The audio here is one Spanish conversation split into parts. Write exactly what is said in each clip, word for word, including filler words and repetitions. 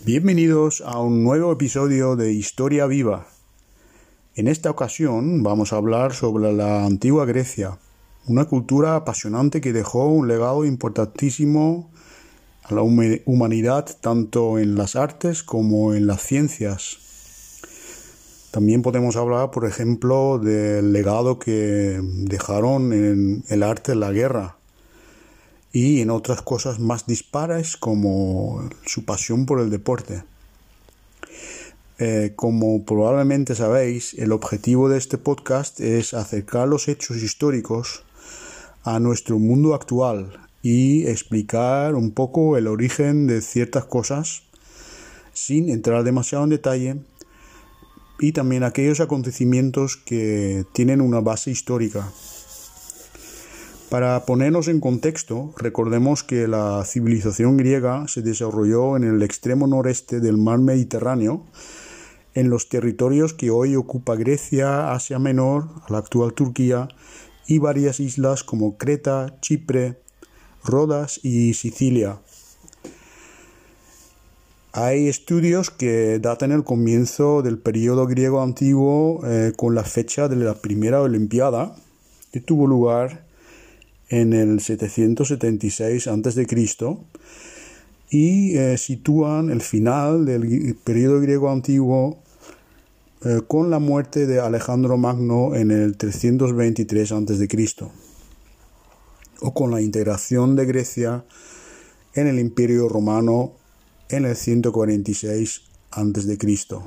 Bienvenidos a un nuevo episodio de Historia Viva. En esta ocasión vamos a hablar sobre la antigua Grecia, una cultura apasionante que dejó un legado importantísimo a la humanidad tanto en las artes como en las ciencias. También podemos hablar, por ejemplo, del legado que dejaron en el arte de la guerra y en otras cosas más dispares como su pasión por el deporte. Eh, como probablemente sabéis, el objetivo de este podcast es acercar los hechos históricos a nuestro mundo actual y explicar un poco el origen de ciertas cosas sin entrar demasiado en detalle, y también aquellos acontecimientos que tienen una base histórica. Para ponernos en contexto, recordemos que la civilización griega se desarrolló en el extremo noreste del mar Mediterráneo, en los territorios que hoy ocupa Grecia, Asia Menor, la actual Turquía, y varias islas como Creta, Chipre, Rodas y Sicilia. Hay estudios que datan el comienzo del período griego antiguo eh, con la fecha de la primera Olimpiada, que tuvo lugar en el setecientos setenta y seis antes de Cristo, y eh, sitúan el final del periodo griego antiguo eh, con la muerte de Alejandro Magno en el trescientos veintitrés antes de Cristo, o con la integración de Grecia en el Imperio Romano en el ciento cuarenta y seis antes de Cristo.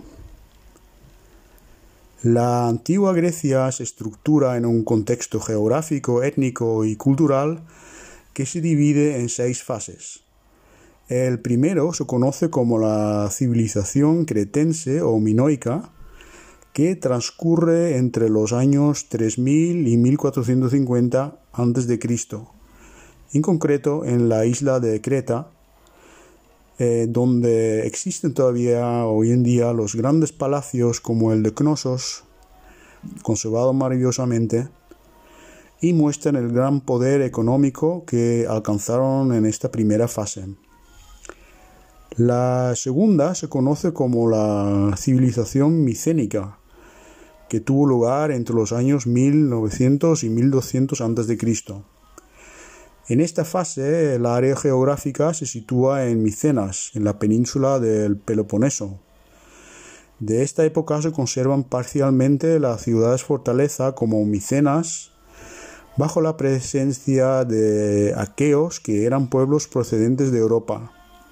La antigua Grecia se estructura en un contexto geográfico, étnico y cultural que se divide en seis fases. El primero se conoce como la civilización cretense o minoica, que transcurre entre los años tres mil y mil cuatrocientos cincuenta antes de Cristo, en concreto en la isla de Creta, Eh, donde existen todavía hoy en día los grandes palacios como el de Knossos, conservado maravillosamente, y muestran el gran poder económico que alcanzaron en esta primera fase. La segunda se conoce como la civilización micénica, que tuvo lugar entre los años mil novecientos y mil doscientos antes de Cristo. En esta fase, el área geográfica se sitúa en Micenas, en la península del Peloponeso. De esta época se conservan parcialmente las ciudades fortaleza como Micenas, bajo la presencia de aqueos, que eran pueblos procedentes de Europa.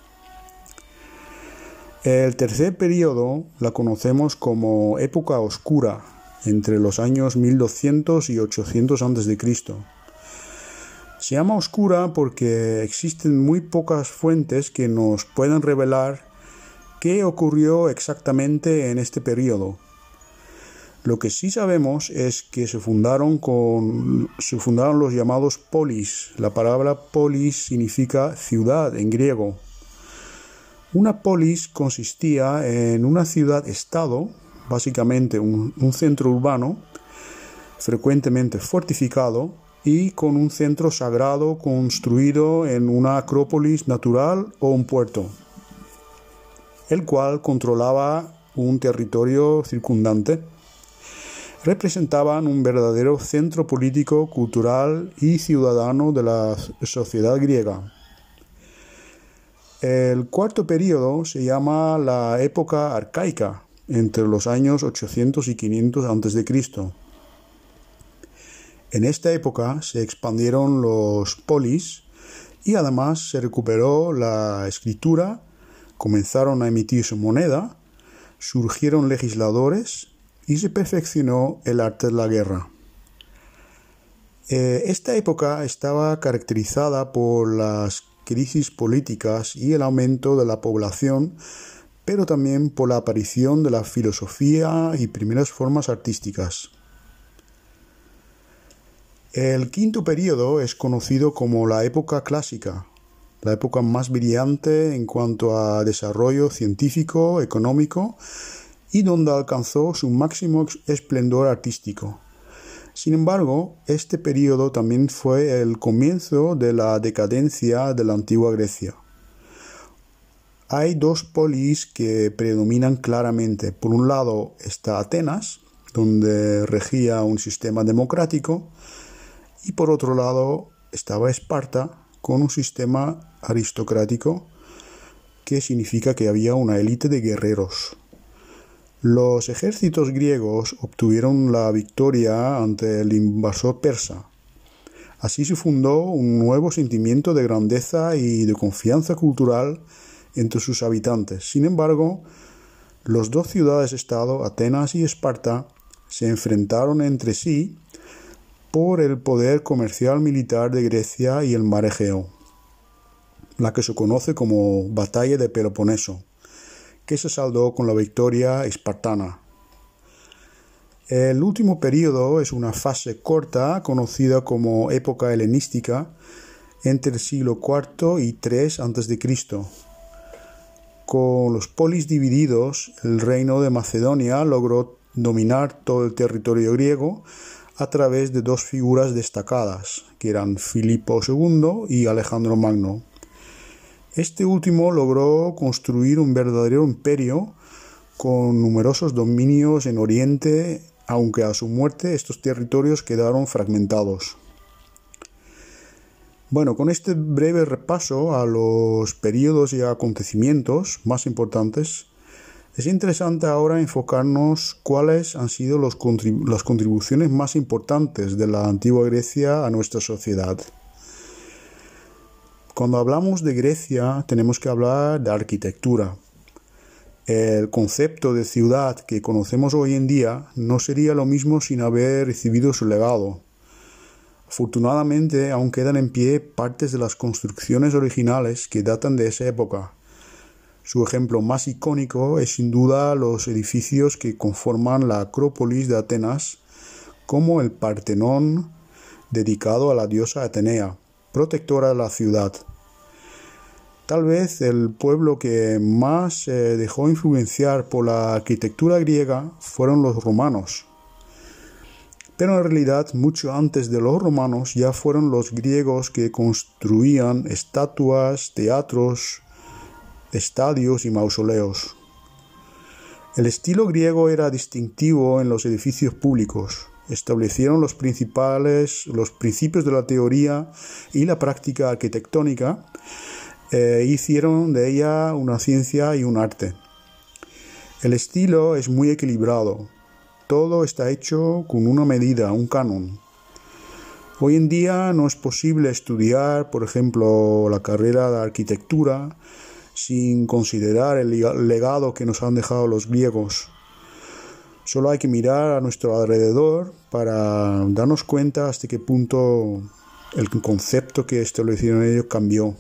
El tercer periodo la conocemos como época oscura, entre los años mil doscientos y ochocientos antes de Cristo. Se llama oscura porque existen muy pocas fuentes que nos puedan revelar qué ocurrió exactamente en este periodo. Lo que sí sabemos es que se fundaron, con, se fundaron los llamados polis. La palabra polis significa ciudad en griego. Una polis consistía en una ciudad-estado, básicamente un, un centro urbano, frecuentemente fortificado, y con un centro sagrado construido en una acrópolis natural o un puerto, el cual controlaba un territorio circundante. Representaban un verdadero centro político, cultural y ciudadano de la sociedad griega. El cuarto periodo se llama la época arcaica, entre los años ochocientos y quinientos antes de Cristo. En esta época se expandieron los polis y además se recuperó la escritura, comenzaron a emitirse moneda, surgieron legisladores y se perfeccionó el arte de la guerra. Eh, esta época estaba caracterizada por las crisis políticas y el aumento de la población, pero también por la aparición de la filosofía y primeras formas artísticas. El quinto periodo es conocido como la época clásica, la época más brillante en cuanto a desarrollo científico, económico y donde alcanzó su máximo esplendor artístico. Sin embargo, este periodo también fue el comienzo de la decadencia de la antigua Grecia. Hay dos polis que predominan claramente. Por un lado está Atenas, donde regía un sistema democrático, y por otro lado estaba Esparta, con un sistema aristocrático, que significa que había una élite de guerreros. Los ejércitos griegos obtuvieron la victoria ante el invasor persa. Así se fundó un nuevo sentimiento de grandeza y de confianza cultural entre sus habitantes. Sin embargo, las dos ciudades-estado, Atenas y Esparta, se enfrentaron entre sí por el poder comercial militar de Grecia y el mar Egeo, la que se conoce como Batalla de Peloponeso, que se saldó con la victoria espartana. El último período es una fase corta conocida como época helenística entre el siglo cuarto y tres antes de Cristo. Con los polis divididos, el reino de Macedonia logró dominar todo el territorio griego a través de dos figuras destacadas, que eran Filipo segundo y Alejandro Magno. Este último logró construir un verdadero imperio con numerosos dominios en Oriente, aunque a su muerte estos territorios quedaron fragmentados. Bueno, con este breve repaso a los periodos y acontecimientos más importantes, es interesante ahora enfocarnos cuáles han sido los contribu- las contribuciones más importantes de la antigua Grecia a nuestra sociedad. Cuando hablamos de Grecia, tenemos que hablar de arquitectura. El concepto de ciudad que conocemos hoy en día no sería lo mismo sin haber recibido su legado. Afortunadamente, aún quedan en pie partes de las construcciones originales que datan de esa época. Su ejemplo más icónico es sin duda los edificios que conforman la Acrópolis de Atenas, como el Partenón, dedicado a la diosa Atenea, protectora de la ciudad. Tal vez el pueblo que más se dejó influenciar por la arquitectura griega fueron los romanos. Pero en realidad, mucho antes de los romanos, ya fueron los griegos que construían estatuas, teatros, estadios y mausoleos. El estilo griego era distintivo en los edificios públicos. Establecieron los principales, los principios de la teoría y la práctica arquitectónica e hicieron de ella una ciencia y un arte. El estilo es muy equilibrado. Todo está hecho con una medida, un canon. Hoy en día no es posible estudiar, por ejemplo, la carrera de arquitectura sin considerar el legado que nos han dejado los griegos. Solo hay que mirar a nuestro alrededor para darnos cuenta hasta qué punto el concepto que establecieron ellos cambió.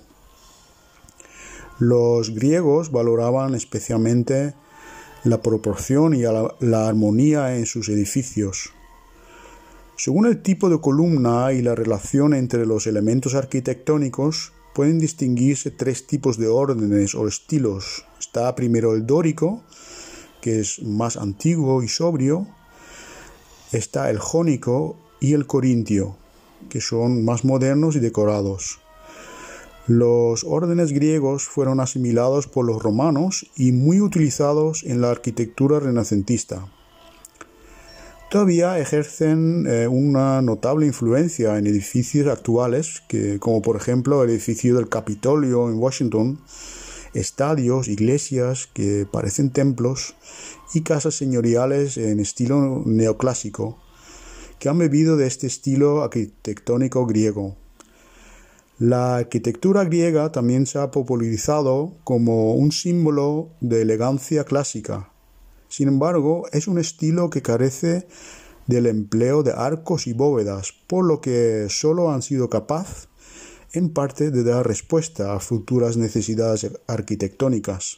Los griegos valoraban especialmente la proporción y la, la armonía en sus edificios. Según el tipo de columna y la relación entre los elementos arquitectónicos, pueden distinguirse tres tipos de órdenes o estilos. Está primero el dórico, que es más antiguo y sobrio. Está el jónico y el corintio, que son más modernos y decorados. Los órdenes griegos fueron asimilados por los romanos y muy utilizados en la arquitectura renacentista. Todavía ejercen eh, una notable influencia en edificios actuales, que, como por ejemplo el edificio del Capitolio en Washington, estadios, iglesias que parecen templos y casas señoriales en estilo neoclásico, que han bebido de este estilo arquitectónico griego. La arquitectura griega también se ha popularizado como un símbolo de elegancia clásica. Sin embargo, es un estilo que carece del empleo de arcos y bóvedas, por lo que solo han sido capaces, en parte, de dar respuesta a futuras necesidades arquitectónicas.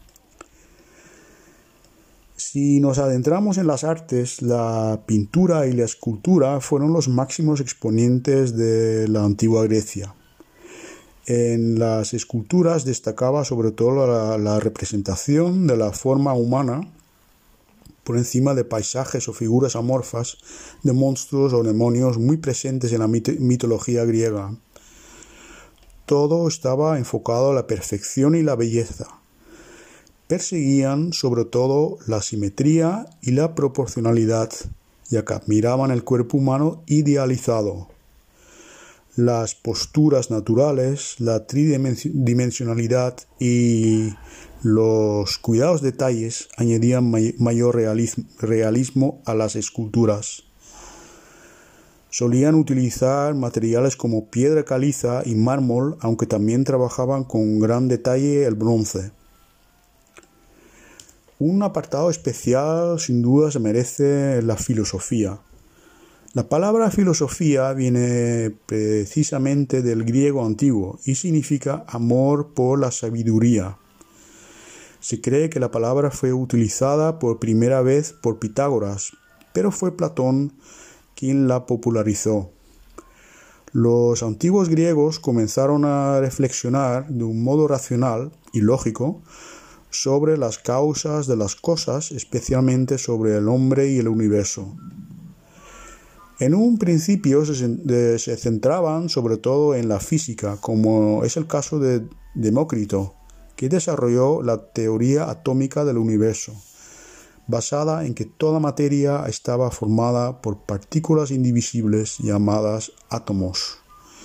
Si nos adentramos en las artes, la pintura y la escultura fueron los máximos exponentes de la antigua Grecia. En las esculturas destacaba sobre todo la, la representación de la forma humana por encima de paisajes o figuras amorfas de monstruos o demonios muy presentes en la mit- mitología griega. Todo estaba enfocado a la perfección y la belleza. perseguían sobre todo la simetría y la proporcionalidad, ya que admiraban el cuerpo humano idealizado. Las posturas naturales, la tridimensionalidad y los cuidados detalles añadían may- mayor realismo, realismo a las esculturas. Solían utilizar materiales como piedra caliza y mármol, aunque también trabajaban con gran detalle el bronce. Un apartado especial sin duda se merece la filosofía. La palabra filosofía viene precisamente del griego antiguo y significa amor por la sabiduría. Se cree que la palabra fue utilizada por primera vez por Pitágoras, pero fue Platón quien la popularizó. Los antiguos griegos comenzaron a reflexionar de un modo racional y lógico sobre las causas de las cosas, especialmente sobre el hombre y el universo. En un principio se, se centraban sobre todo en la física, como es el caso de Demócrito, que desarrolló la teoría atómica del universo, basada en que toda materia estaba formada por partículas indivisibles llamadas átomos.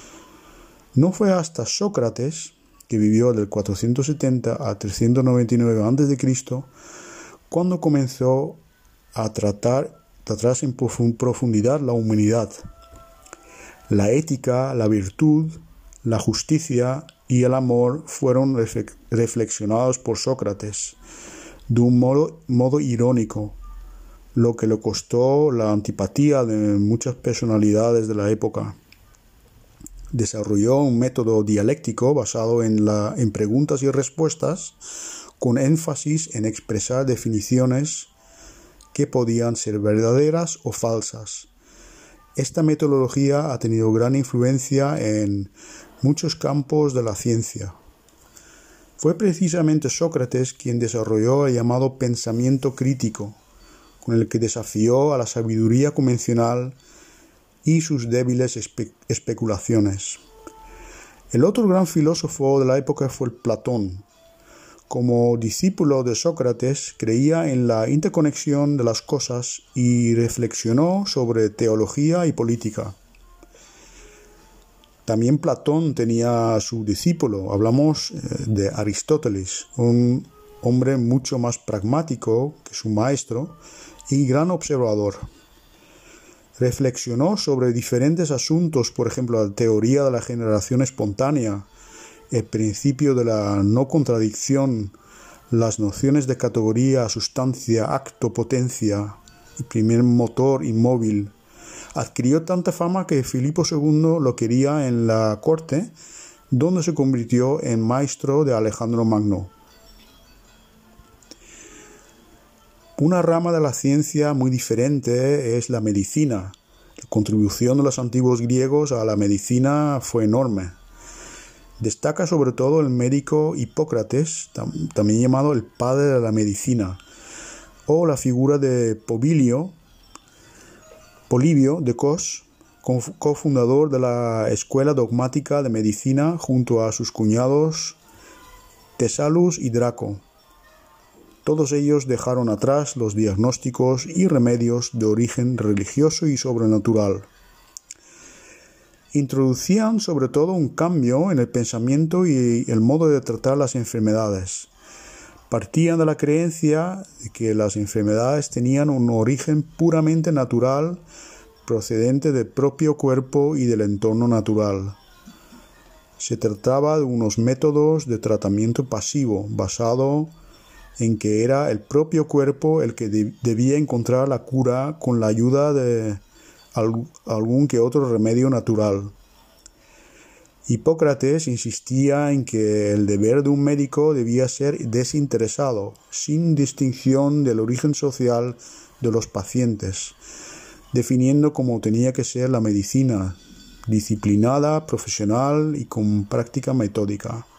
No fue hasta Sócrates, que vivió del cuatrocientos setenta a trescientos noventa y nueve antes de Cristo, cuando comenzó a tratar tratarse en profundidad la humanidad. La ética, la virtud, la justicia y el amor fueron reflexionados por Sócrates de un modo, modo irónico, lo que le costó la antipatía de muchas personalidades de la época. Desarrolló un método dialéctico basado en, la, en preguntas y respuestas, con énfasis en expresar definiciones que podían ser verdaderas o falsas. Esta metodología ha tenido gran influencia en muchos campos de la ciencia. Fue precisamente Sócrates quien desarrolló el llamado pensamiento crítico, con el que desafió a la sabiduría convencional y sus débiles espe- especulaciones. El otro gran filósofo de la época fue Platón. Como discípulo de Sócrates, creía en la interconexión de las cosas y reflexionó sobre teología y política. También Platón tenía a su discípulo, hablamos de Aristóteles, un hombre mucho más pragmático que su maestro y gran observador. Reflexionó sobre diferentes asuntos, por ejemplo, la teoría de la generación espontánea, el principio de la no contradicción, las nociones de categoría, sustancia, acto, potencia, y primer motor inmóvil. Adquirió tanta fama que Filipo segundo lo quería en la corte, donde se convirtió en maestro de Alejandro Magno. Una rama de la ciencia muy diferente es la medicina. La contribución de los antiguos griegos a la medicina fue enorme. Destaca sobre todo el médico Hipócrates, tam- también llamado el padre de la medicina, o la figura de Pobilio, Polibio de Cos, cofundador de la Escuela Dogmática de Medicina junto a sus cuñados Tesalus y Draco. Todos ellos dejaron atrás los diagnósticos y remedios de origen religioso y sobrenatural. Introducían sobre todo un cambio en el pensamiento y el modo de tratar las enfermedades. Partían de la creencia de que las enfermedades tenían un origen puramente natural, procedente del propio cuerpo y del entorno natural. Se trataba de unos métodos de tratamiento pasivo, basado en que era el propio cuerpo el que de- debía encontrar la cura con la ayuda de algún que otro remedio natural. Hipócrates insistía en que el deber de un médico debía ser desinteresado, sin distinción del origen social de los pacientes, definiendo cómo tenía que ser la medicina, disciplinada, profesional y con práctica metódica.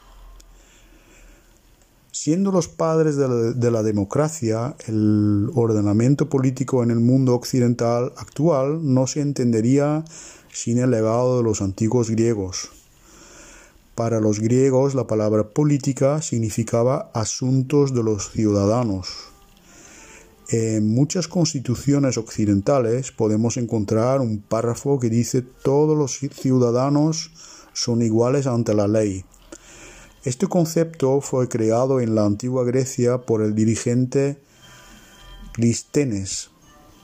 Siendo los padres de la, de la democracia, el ordenamiento político en el mundo occidental actual no se entendería sin el legado de los antiguos griegos. Para los griegos, la palabra política significaba asuntos de los ciudadanos. En muchas constituciones occidentales podemos encontrar un párrafo que dice: todos los ciudadanos son iguales ante la ley. Este concepto fue creado en la antigua Grecia por el dirigente Clístenes,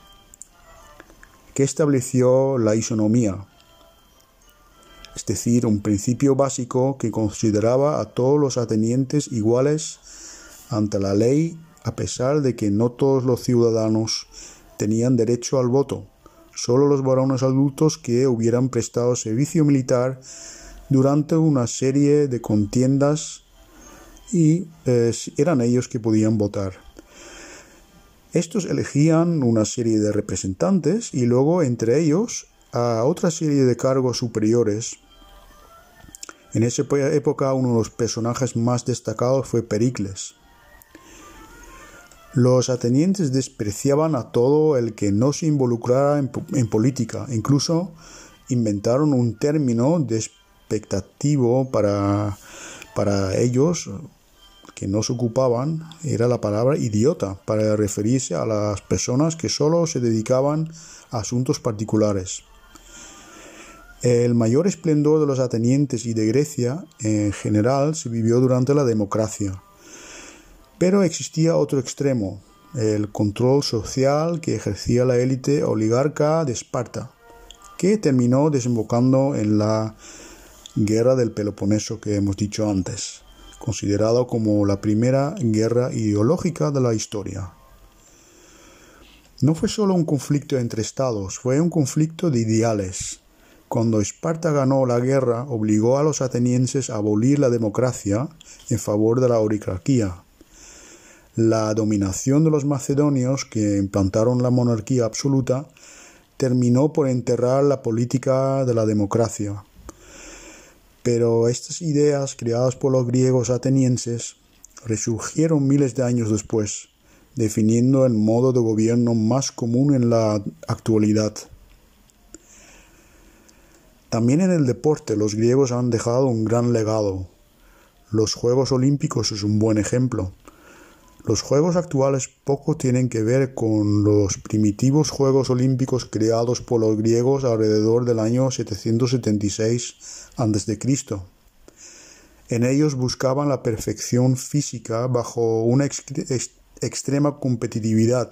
que estableció la isonomía, es decir, un principio básico que consideraba a todos los atenienses iguales ante la ley, a pesar de que no todos los ciudadanos tenían derecho al voto, solo los varones adultos que hubieran prestado servicio militar durante una serie de contiendas y eh, eran ellos que podían votar. Estos elegían una serie de representantes y luego entre ellos a otra serie de cargos superiores. En esa época uno de los personajes más destacados fue Pericles. Los atenienses despreciaban a todo el que no se involucrara en, en política. Incluso inventaron un término despectivo para, para ellos que no se ocupaban, era la palabra idiota, para referirse a las personas que solo se dedicaban a asuntos particulares. El mayor esplendor de los atenienses y de Grecia en general se vivió durante la democracia. Pero existía otro extremo, el control social que ejercía la élite oligarca de Esparta, que terminó desembocando en la guerra del Peloponeso que hemos dicho antes, considerado como la primera guerra ideológica de la historia. No fue solo un conflicto entre estados, fue un conflicto de ideales. Cuando Esparta ganó la guerra, obligó a los atenienses a abolir la democracia en favor de la oligarquía. La dominación de los macedonios, que implantaron la monarquía absoluta, terminó por enterrar la política de la democracia. Pero estas ideas creadas por los griegos atenienses resurgieron miles de años después, definiendo el modo de gobierno más común en la actualidad. También en el deporte los griegos han dejado un gran legado. Los Juegos Olímpicos es un buen ejemplo. Los Juegos actuales poco tienen que ver con los primitivos Juegos Olímpicos creados por los griegos alrededor del año setecientos setenta y seis antes de Cristo. En ellos buscaban la perfección física bajo una ex ex extrema competitividad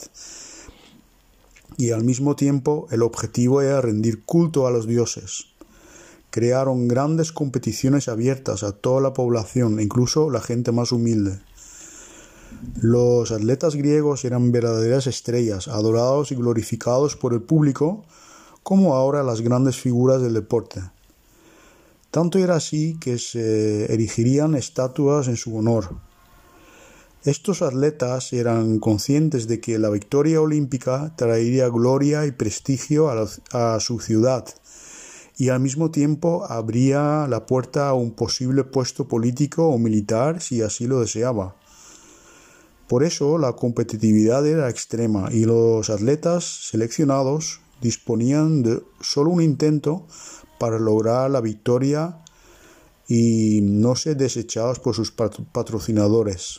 y al mismo tiempo el objetivo era rendir culto a los dioses. Crearon grandes competiciones abiertas a toda la población, incluso la gente más humilde. Los atletas griegos eran verdaderas estrellas, adorados y glorificados por el público, como ahora las grandes figuras del deporte. Tanto era así que se erigirían estatuas en su honor. Estos atletas eran conscientes de que la victoria olímpica traería gloria y prestigio a, la, a su ciudad, y al mismo tiempo abría la puerta a un posible puesto político o militar si así lo deseaba. Por eso la competitividad era extrema y los atletas seleccionados disponían de solo un intento para lograr la victoria y no ser desechados por sus patrocinadores.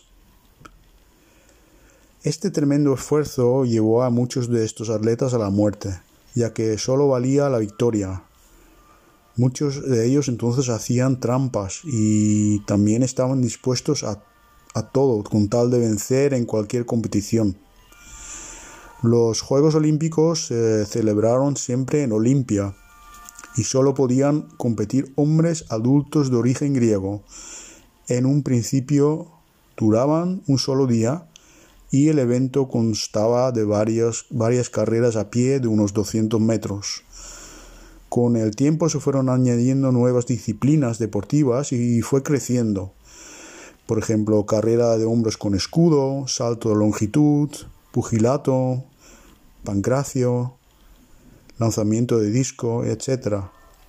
Este tremendo esfuerzo llevó a muchos de estos atletas a la muerte, ya que solo valía la victoria. Muchos de ellos entonces hacían trampas y también estaban dispuestos a, a todo con tal de vencer en cualquier competición. Los Juegos Olímpicos se celebraron siempre en Olimpia y solo podían competir hombres adultos de origen griego. En un principio duraban un solo día y el evento constaba de varias, varias carreras a pie de unos doscientos metros. Con el tiempo se fueron añadiendo nuevas disciplinas deportivas y fue creciendo. Por ejemplo, carrera de hombros con escudo, salto de longitud, pugilato, pancracio, lanzamiento de disco, etcétera.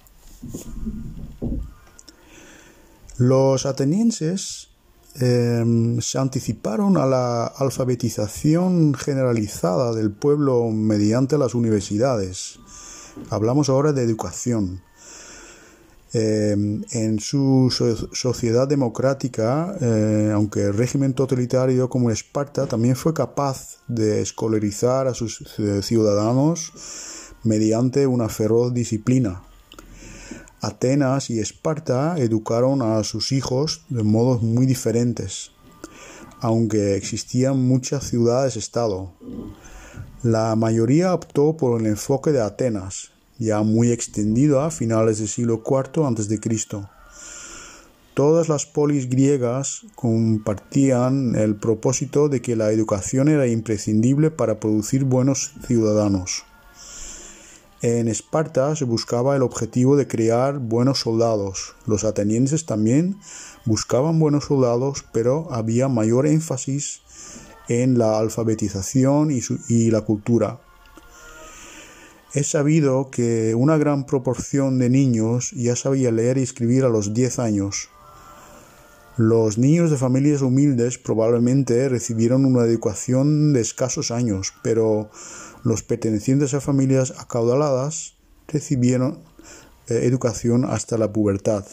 Los atenienses eh, se anticiparon a la alfabetización generalizada del pueblo mediante las universidades. Hablamos ahora de educación. Eh, en su so- sociedad democrática, eh, aunque el régimen totalitario como Esparta también fue capaz de escolarizar a sus ciudadanos mediante una feroz disciplina. Atenas y Esparta educaron a sus hijos de modos muy diferentes, aunque existían muchas ciudades-estado. La mayoría optó por el enfoque de Atenas, ya muy extendido a finales del siglo cuarto antes de Cristo. Todas las polis griegas compartían el propósito de que la educación era imprescindible para producir buenos ciudadanos. En Esparta se buscaba el objetivo de crear buenos soldados. Los atenienses también buscaban buenos soldados, pero había mayor énfasis en la alfabetización y, su, y la cultura. Es sabido que una gran proporción de niños ya sabía leer y escribir a los diez años. Los niños de familias humildes probablemente recibieron una educación de escasos años, pero los pertenecientes a familias acaudaladas recibieron eh, educación hasta la pubertad.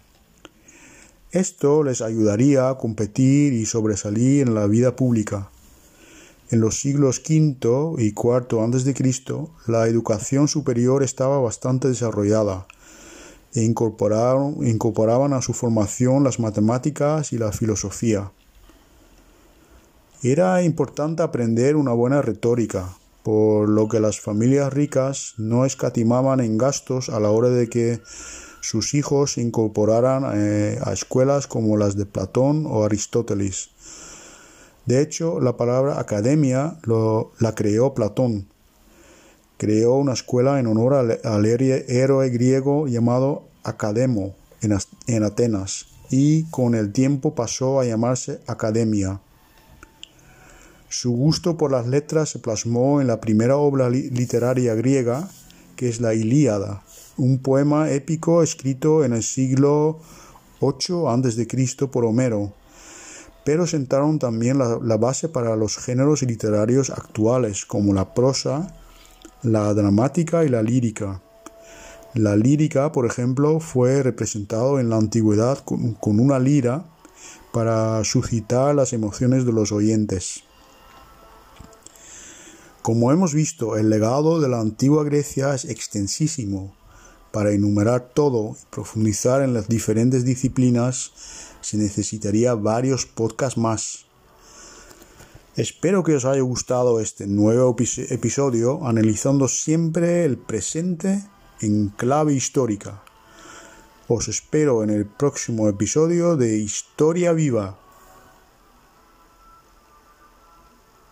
Esto les ayudaría a competir y sobresalir en la vida pública. En los siglos quinto y cuarto antes de Cristo, la educación superior estaba bastante desarrollada e incorporaron, incorporaban a su formación las matemáticas y la filosofía. Era importante aprender una buena retórica, por lo que las familias ricas no escatimaban en gastos a la hora de que sus hijos se incorporaran eh, a escuelas como las de Platón o Aristóteles. De hecho, la palabra academia lo, la creó Platón. Creó una escuela en honor al, al héroe griego llamado Academo en, en Atenas y con el tiempo pasó a llamarse Academia. Su gusto por las letras se plasmó en la primera obra li- literaria griega, que es la Ilíada, un poema épico escrito en el siglo ocho antes de Cristo por Homero, pero sentaron también la, la base para los géneros literarios actuales, como la prosa, la dramática y la lírica. La lírica, por ejemplo, fue representado en la antigüedad con, con una lira para suscitar las emociones de los oyentes. Como hemos visto, el legado de la antigua Grecia es extensísimo. Para enumerar todo y profundizar en las diferentes disciplinas se necesitaría varios podcasts más. Espero que os haya gustado este nuevo episodio analizando siempre el presente en clave histórica. Os espero en el próximo episodio de Historia Viva.